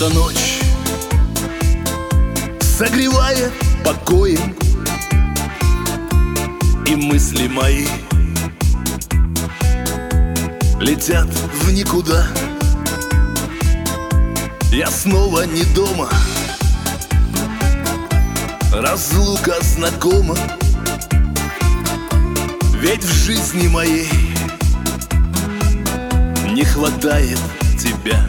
Эта ночь согревает покоем, и мысли мои летят в никуда. Я снова не дома, разлука знакома, ведь в жизни моей не хватает тебя.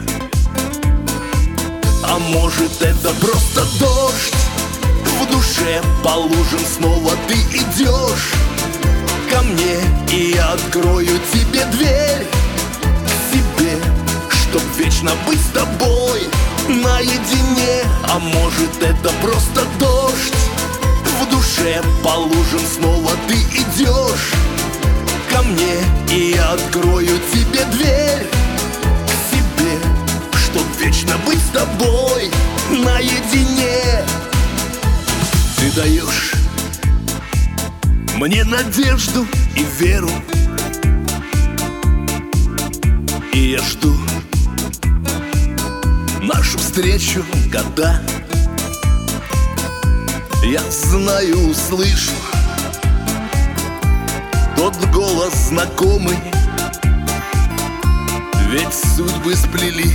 А может, это просто дождь в душе по лужам, снова ты идешь ко мне, и я открою тебе дверь к себе, чтоб вечно быть с тобой наедине. А может, это просто дождь в душе по лужам, снова ты идешь ко мне, и я открою тебе дверь к себе, чтоб вечно быть с тобой наедине. Ты даешь мне надежду и веру, и я жду нашу встречу года. Я знаю, услышу тот голос знакомый, ведь судьбы сплели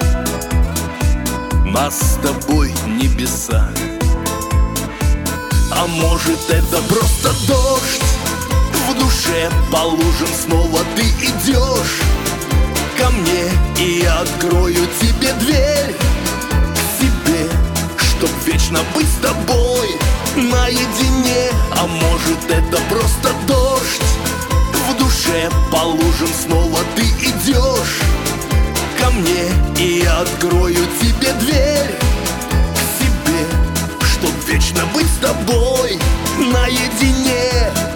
нас с тобой небеса. А может, это просто дождь в душе по лужам, снова ты идешь ко мне, и я открою тебе дверь к себе, чтоб вечно быть с тобой наедине. А может, это просто дождь в душе по лужам, снова ты идешь ко мне, и я открою тебе дверь к себе, чтоб вечно быть с тобой наедине.